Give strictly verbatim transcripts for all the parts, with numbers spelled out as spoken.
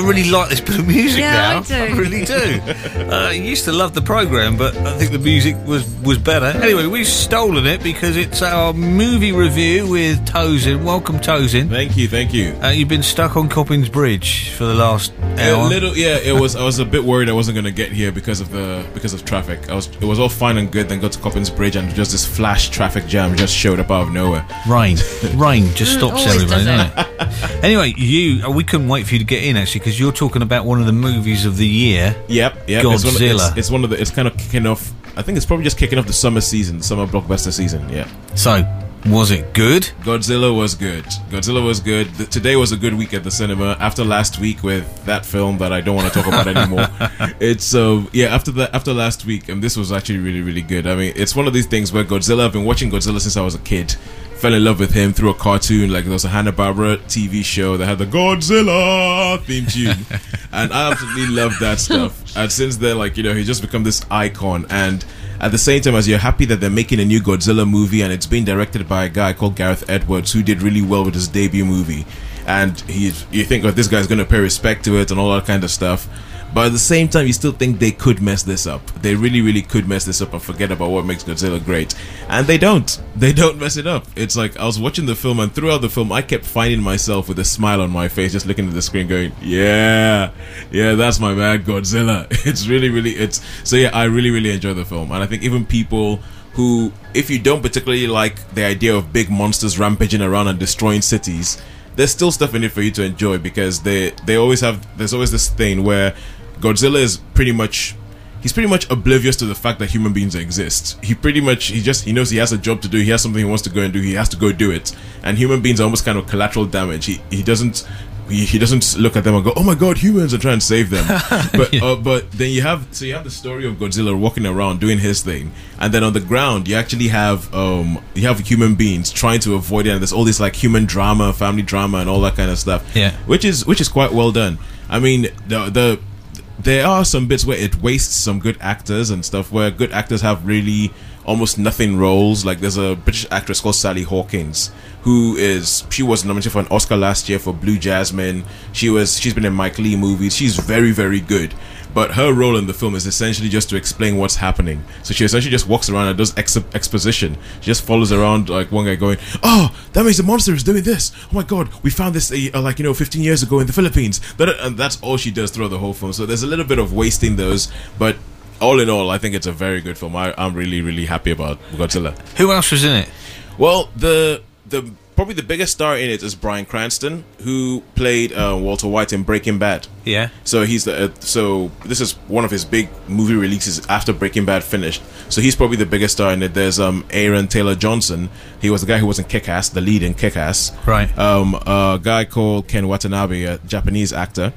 I really like this bit of music Yeah, now. I do. I really do. uh, I used to love the programme, but I think the music was, was better. Anyway, we've stolen it because it's our movie review with Tosin. Welcome, Tosin. Thank you, thank you. Uh, you've been stuck on Coppins Bridge for the last hour. A little, yeah. It was. I was a bit worried I wasn't going to get here because of the because of traffic. I was. It was all fine and good. Then got to Coppins Bridge and just this flash traffic jam just showed up out of nowhere. Rain, rain just stops always everybody, does doesn't it? Anyway, you. We couldn't wait for you to get in actually because you're talking about one of the movies of the year. Yep, yep. Godzilla. It's one, of, it's, it's one of the. It's kind of kicking off. I think it's probably just kicking off the summer season, the summer blockbuster season. Yeah. So, was it good? Godzilla was good. Godzilla was good. The, today was a good week at the cinema. After last week with that film that I don't want to talk about anymore, it's uh, yeah. After that, after last week, and this was actually really, really good. I mean, it's one of these things where Godzilla. I've been watching Godzilla since I was a kid. Fell in love with him through a cartoon. Like there was a Hanna-Barbera T V show that had the Godzilla theme tune, and I absolutely loved that stuff. And since then, like you know, he's just become this icon. And at the same time, as you're happy that they're making a new Godzilla movie, and it's being directed by a guy called Gareth Edwards, who did really well with his debut movie. And he's, you think, oh, this guy's going to pay respect to it and all that kind of stuff. But at the same time, you still think they could mess this up. They really, really could mess this up and forget about what makes Godzilla great. And they don't. They don't mess it up. It's like, I was watching the film, and throughout the film, I kept finding myself with a smile on my face, just looking at the screen going, yeah, yeah, that's my man, Godzilla. It's really, really, it's, so yeah, I really, really enjoy the film. And I think even people who, if you don't particularly like the idea of big monsters rampaging around and destroying cities, there's still stuff in it for you to enjoy, because they, they always have, there's always this thing where Godzilla is pretty much, he's pretty much oblivious to the fact that human beings exist. He pretty much, he just, he knows he has a job to do, he has something he wants to go and do, he has to go do it. And human beings are almost kind of collateral damage. He he doesn't, he, he doesn't look at them and go, oh my god, humans, are trying to save them. But Yeah. uh, but then you have, so you have the story of Godzilla walking around doing his thing, and then on the ground you actually have um you have human beings trying to avoid it, and there's all this like human drama, family drama, and all that kind of stuff. Yeah. Which is which is quite well done. I mean, the the there are some bits where it wastes some good actors and stuff, where good actors have really almost nothing roles. Like there's a British actress called Sally Hawkins, who is, she was nominated for an Oscar last year for Blue Jasmine. She was, she's been in Mike Leigh movies. She's very, very good. But her role in the film is essentially just to explain what's happening. So she essentially just walks around and does ex- exposition. She just follows around like one guy going, oh, that means the monster is doing this. Oh my god, we found this uh, like, you know, fifteen years ago in the Philippines. And that's all she does throughout the whole film. So there's a little bit of wasting those. But all in all, I think it's a very good film. I, I'm really, really happy about Godzilla. Who else was in it? Well, the the probably the biggest star in it is Bryan Cranston, who played uh, Walter White in Breaking Bad. Yeah. So he's the uh, so this is one of his big movie releases after Breaking Bad finished. So he's probably the biggest star in it. There's um Aaron Taylor Johnson. He was the guy who was in Kick-Ass, the lead in Kick-Ass. Right. Um, a guy called Ken Watanabe, a Japanese actor.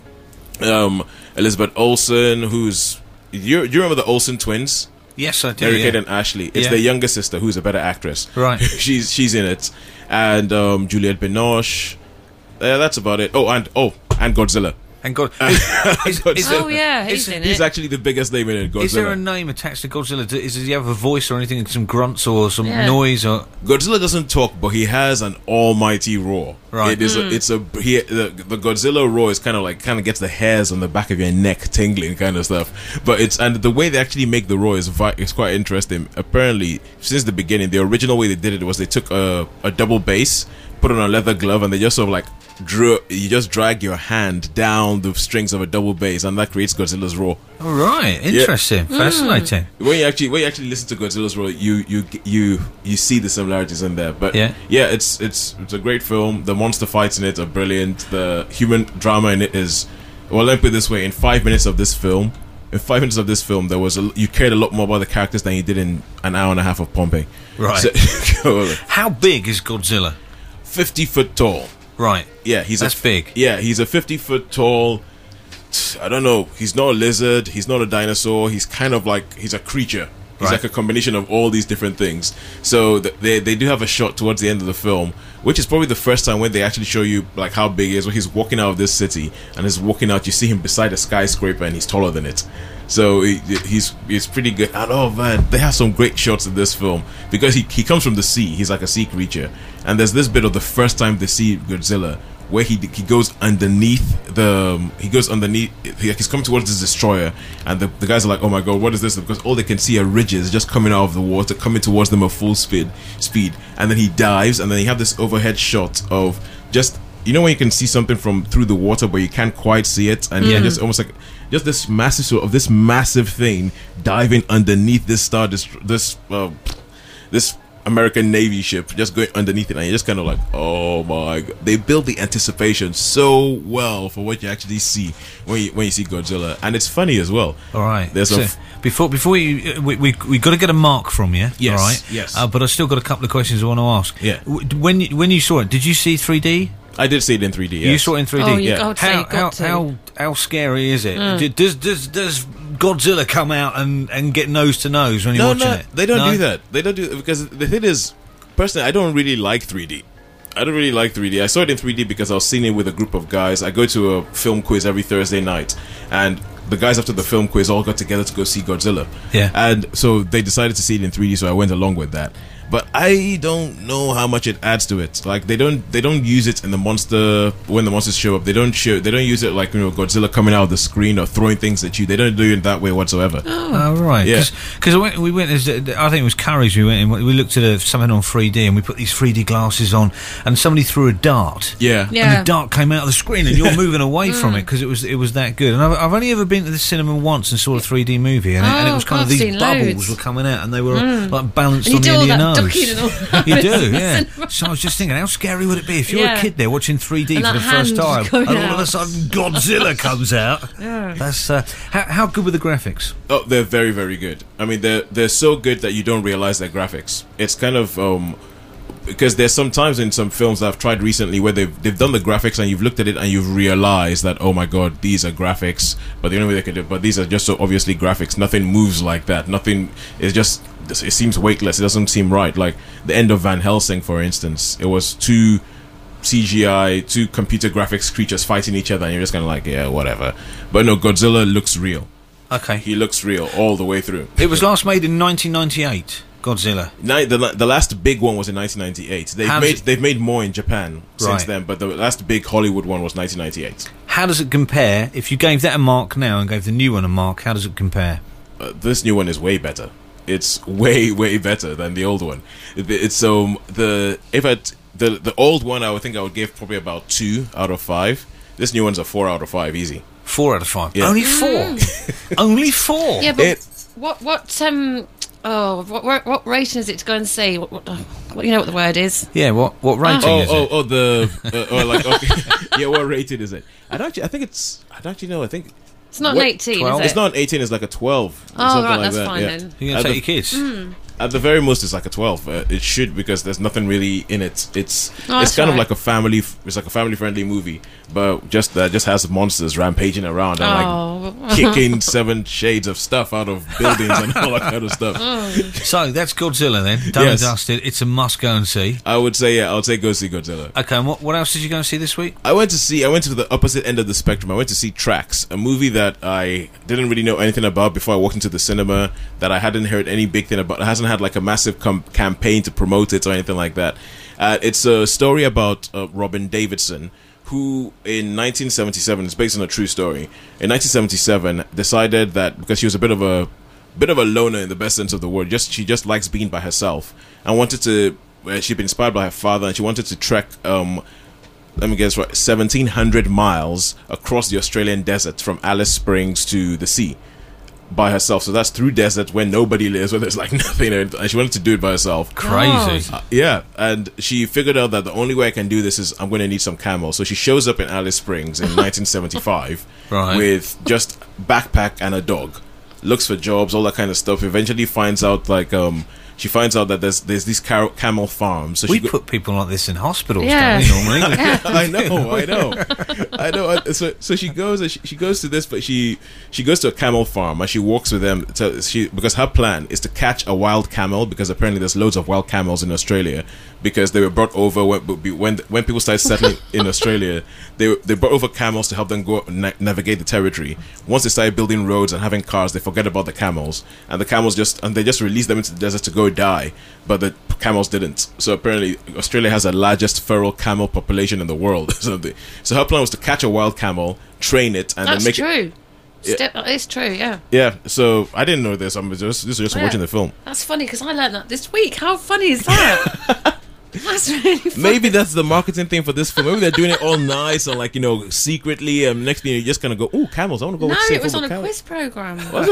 Um, Elizabeth Olsen, who's you you remember the Olsen twins? Yes, I do. Mary yeah. Kate and Ashley. It's Yeah. their younger sister who's a better actress. Right. she's she's in it, and um, Juliette Binoche. Uh, that's about it. Oh, and oh, and Godzilla. And God, is, is, is Oh there, yeah, he's is- in He's it. actually the biggest name in it. Godzilla. is there a name attached to Godzilla? Does, does he have a voice or anything? Some grunts or some Yeah. noise or? Godzilla doesn't talk, but he has an almighty roar. Right. It is. A, it's a. He, the, the Godzilla roar is kind of like kind of gets the hairs on the back of your neck tingling, kind of stuff. But it's and the way they actually make the roar is vi- is quite interesting. Apparently, since the beginning, the original way they did it was they took a a double bass, put on a leather glove, and they just sort of like drew. You just drag your hand down the strings of a double bass, and that creates Godzilla's roar. All right, interesting, fascinating. When you actually when you actually listen to Godzilla's roar, you you you you see the similarities in there. But Yeah. yeah, it's it's it's a great film. The monster fights in it are brilliant. The human drama in it is, well, let me put it this way: in five minutes of this film, in five minutes of this film, there was a, you cared a lot more about the characters than you did in an hour and a half of Pompeii. Right. So, How big is Godzilla? fifty foot tall. Right. Yeah, he's That's a, big. Yeah, he's a fifty foot tall. I don't know. He's not a lizard. He's not a dinosaur. He's kind of like he's a creature. He's Right. like a combination of all these different things. So th- they they do have a shot towards the end of the film, which is probably the first time when they actually show you like how big he is. When he's walking out of this city and he's walking out, you see him beside a skyscraper and he's taller than it. So he, he's he's pretty good. And oh man, they have some great shots in this film because he he comes from the sea. He's like a sea creature. And there's this bit of the first time they see Godzilla where he he goes underneath the um, he goes underneath he, he's coming towards this destroyer, and the, the guys are like, oh my god, what is this? Because all they can see are ridges just coming out of the water, coming towards them at full speed speed and then he dives, and then you have this overhead shot of just, you know, when you can see something from through the water but you can't quite see it, and mm. yeah, just almost like just this massive sort of this massive thing diving underneath this star this this uh, this American Navy ship, just going underneath it, and you're just kind of like, oh my god. They build the anticipation so well for what you actually see when you when you see Godzilla, and it's funny as well. All right. There's so a f- before before you we we we got to get a mark from you. Yes. All right. Yes. Uh, but I still got a couple of questions I want to ask. Yeah. When you, when you saw it, did you see three D? I did see it in three D. Yes. You saw it in three D. Oh, you yeah. got to, How you got how, to. how how scary is it? Mm. Does does does Godzilla come out and, and get nose to nose when you're No, watching no, it? they don't No? do that. They don't do it because the thing is, personally, I don't really like three D. I don't really like three D. I saw it in three D because I was seeing it with a group of guys. I go to a film quiz every Thursday night, and the guys after the film quiz all got together to go see Godzilla. Yeah. And so they decided to see it in three D, so I went along with that. But I don't know how much it adds to it. Like they don't they don't use it in the monster when the monsters show up. They don't show they don't use it like, you know, Godzilla coming out of the screen or throwing things at you. They don't do it that way whatsoever. Oh, right. Yeah. Because we went, I think it was Curry's, we went in, we looked at a, something on three D, and we put these three D glasses on, and somebody threw a dart. Yeah. Yeah. And the dart came out of the screen, and you're moving away from it because it was it was that good. And I've, I've only ever been to the cinema once and saw a three D movie, and, it, and it Oh, was kind of I've these seen bubbles loads. were coming out, and they were like balanced And you on do the end all of your that ducking and all nose. that. You do, yeah. Cinema. So I was just thinking, how scary would it be if you're Yeah. a kid there watching three D And for that the first hand time, coming and all of a out. sudden Godzilla comes out? Yeah. That's uh, how, how good were the graphics? Oh, they're very, very good. I mean, they're they're so good that you don't realize their graphics. It's kind of um, because there's sometimes in some films that I've tried recently where they've they've done the graphics and you've looked at it and you've realized that, oh my god, these are graphics. But the only way they can do, but these are just so obviously graphics. Nothing moves like that. Nothing is just. It seems weightless. It doesn't seem right. Like the end of Van Helsing, for instance, it was two C G I, two computer graphics creatures fighting each other, and you're just kind of like, yeah, whatever. But no, Godzilla looks real. Okay. He looks real all the way through. It was last made in nineteen ninety-eight, Godzilla. Ni- the, the last big one was in nineteen ninety-eight. They've How does made it- they've made more in Japan since Right. then, but the last big Hollywood one was nineteen ninety-eight. How does it compare? If you gave that a mark now and gave the new one a mark, how does it compare? Uh, this new one is way better. It's way way better than the old one. It- It's um the if I the the old one I would think I would give probably about two out of five. This new one's a four out of five easy. Four out of five. Yeah. Only four. Only four. Yeah, but It- what what um oh what, what what rating is it to go and see? What, what, what you know what the word is? Yeah. What what rating Oh is oh it? oh the uh, oh like okay. Yeah, what rated is it? I'd actually I think it's I'd actually know I think It's not What, an eighteen, twelve? is it? it's not an eighteen. It's like a twelve. or Oh, something right, like that's that. fine yeah. then. You're At gonna the- take your kids? At the very most, it's like a twelve. Uh, it should, because there's nothing really in it. It's Oh, it's that's kind of right. like a family. It's like a family friendly movie, but just that just has monsters rampaging around and Oh. like kicking seven shades of stuff out of buildings and all that kind of stuff. So that's Godzilla then. Done Yes. and dusted. It's a must go and see. I would say yeah. I would say go see Godzilla. Okay. And what what else did you go and see this week? I went to see. I went to the opposite end of the spectrum. I went to see Tracks, a movie that I didn't really know anything about before I walked into the cinema. That I hadn't heard any big thing about. It hasn't had like a massive com- campaign to promote it or anything like that. Uh, it's a story about uh, Robin Davidson, who in nineteen seventy-seven, it's based on a true story. In nineteen seventy-seven, decided that because she was a bit of a bit of a loner in the best sense of the word, just she just likes being by herself and wanted to. Uh, she'd been inspired by her father, and she wanted to trek. Um, let me guess right, seventeen hundred miles across the Australian desert from Alice Springs to the sea by herself. So that's through desert where nobody lives, where there's like nothing, and she wanted to do it by herself. Crazy. Uh, yeah, and she figured out that the only way I can do this is I'm going to need some camels. So she shows up in Alice Springs in nineteen seventy-five Right. with just backpack and a dog. Looks for jobs, all that kind of stuff. Eventually finds out like um she finds out that there's there's these car- camel farms. So We she go- put people like this in hospitals, Yeah. don't we, normally? I know, I know, I know. I- So, so she goes, and she, she goes to this, but she she goes to a camel farm and she walks with them. To, she because her plan is to catch a wild camel, because apparently there's loads of wild camels in Australia, because they were brought over when when when people started settling in Australia. They they brought over camels to help them go na- navigate the territory. Once they started building roads and having cars, they forget about the camels, and the camels just and they just release them into the desert to go die. But the camels didn't. So apparently Australia has the largest feral camel population in the world. So, the, so her plan was to catch a wild camel, train it, and That's then make true. Yeah. Step, it's true, yeah. Yeah, so I didn't know this. I'm just this is just Yeah. watching the film. That's funny because I learned that this week. How funny is that? That's really funny. Maybe that's the marketing thing for this film. Maybe they're doing it all nice and like you know secretly. And next thing you're just gonna go, "Ooh, camels! I want to go." No, watch it was film on a with camels." quiz program. Was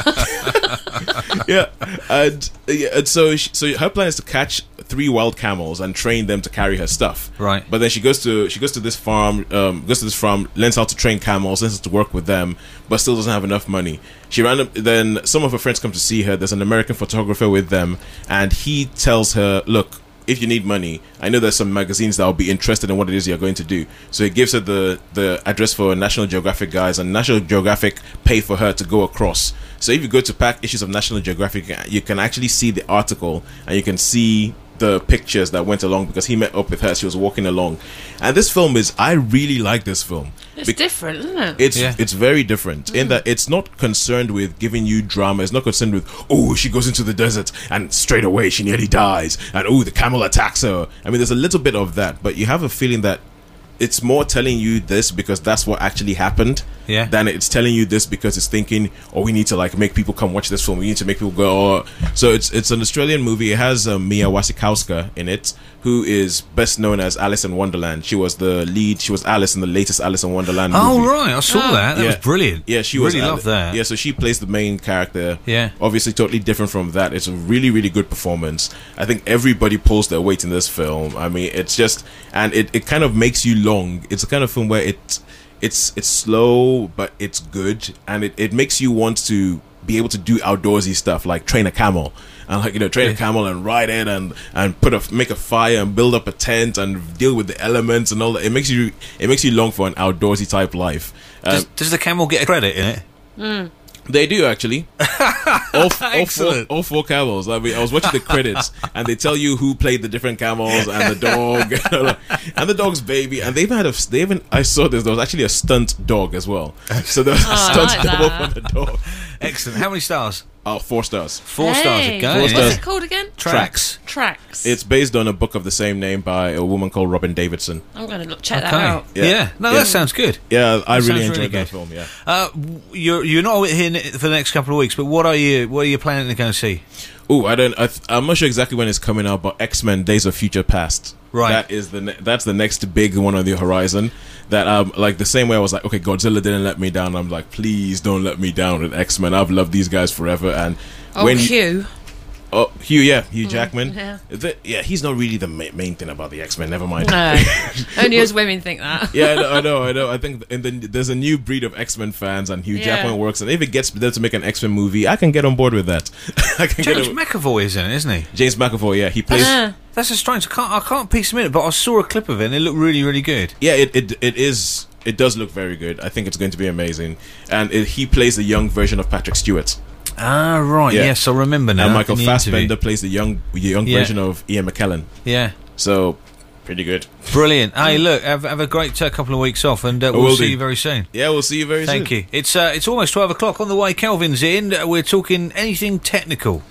it? yeah, and, yeah, and so she, so her plan is to catch three wild camels and train them to carry her stuff. Right. But then she goes to she goes to this farm, um, goes to this farm, learns how to train camels, learns how to work with them, but still doesn't have enough money. She random then some of her friends come to see her. There's an American photographer with them, and he tells her, "Look, if you need money, I know there's some magazines that will be interested in what it is you're going to do." So he gives her the, the address for National Geographic guys, and National Geographic pay for her to go across. So if you go to pack issues of National Geographic, you can actually see the article and you can see the pictures that went along because he met up with her. She was walking along. And this film is, I really like this film. It's Be- different, isn't it? It's Yeah. it's very different in that it's not concerned with giving you drama. It's not concerned with, oh, she goes into the desert and straight away she nearly dies, and oh, the camel attacks her. I mean, there's a little bit of that, but you have a feeling that it's more telling you this because that's what actually happened, Yeah. than it's telling you this because it's thinking, oh, we need to like make people come watch this film. We need to make people go. Oh. So it's it's an Australian movie. It has um, Mia Wasikowska in it, who is best known as Alice in Wonderland. She was the lead. She was Alice in the latest Alice in Wonderland movie. Oh right, I saw Oh. that. That was brilliant. Yeah, she was really Ale- loved that. Yeah, so she plays the main character. Yeah. Obviously totally different from that. It's a really, really good performance. I think everybody pulls their weight in this film. I mean, it's just and it, it kind of makes you long. It's a kind of film where it it's it's slow but it's good, and it, it makes you want to be able to do outdoorsy stuff like train a camel and like you know train a Yeah. camel and ride it and and put a make a fire and build up a tent and deal with the elements and all that. It makes you it makes you long for an outdoorsy type life. Um, Does, does the camel get a credit in it? They do actually. all, all, four, Excellent. all four camels. I mean, I was watching the credits, and they tell you who played the different camels and the dog, and the dog's baby. And they've had a. They even. I saw this. There was actually a stunt dog as well. So there was a Oh, I stunt like double that. for the dog. Excellent. How many stars? Oh, four stars. Four stars Hey, again. Four What's stars. it called again? Tracks. Tracks. It's based on a book of the same name by a woman called Robin Davidson. I'm going to look, check Okay. that out. Yeah. Yeah. No, Yeah. that sounds good. Yeah, I That really sounds enjoyed really that good. film. Yeah. Uh, w- you're you're not here ne- for the next couple of weeks, but what are you what are you planning to go and see? Oh, I don't. I th- I'm not sure exactly when it's coming out, but X-Men: Days of Future Past. Right. That is the ne- that's the next big one on the horizon. That um like the same way I was like, okay, Godzilla didn't let me down. I'm like, please don't let me down with X-Men. I've loved these guys forever. And Oh, when you, Hugh. oh Hugh, yeah, Hugh Jackman. yeah. The- yeah, he's not really the ma- main thing about the X-Men. Never mind. No. Only us women think that. Yeah, I know, I know, I know. I think and then there's a new breed of X-Men fans, and Hugh Yeah. Jackman works. And if it gets them to make an X-Men movie, I can get on board with that. I can James get a, McAvoy is in it, isn't he? James McAvoy. Yeah, he plays. Ah. That's a strange. I can't I can't piece him in, but I saw a clip of it and it looked really really good. Yeah, it, it it is. It does look very good. I think it's going to be amazing. And it, he plays the young version of Patrick Stewart. Ah right, Yeah. yes, I remember now. and Michael in the Fassbender interview. plays the young young Yeah. version of Ian McKellen. Yeah. So, pretty good. Brilliant. Hey, look, have, have a great uh, couple of weeks off, and uh, we'll will see do. you very soon. Yeah, we'll see you very soon. Thank you. It's uh, it's almost twelve o'clock on the way. Kelvin's in. Uh, We're talking anything technical.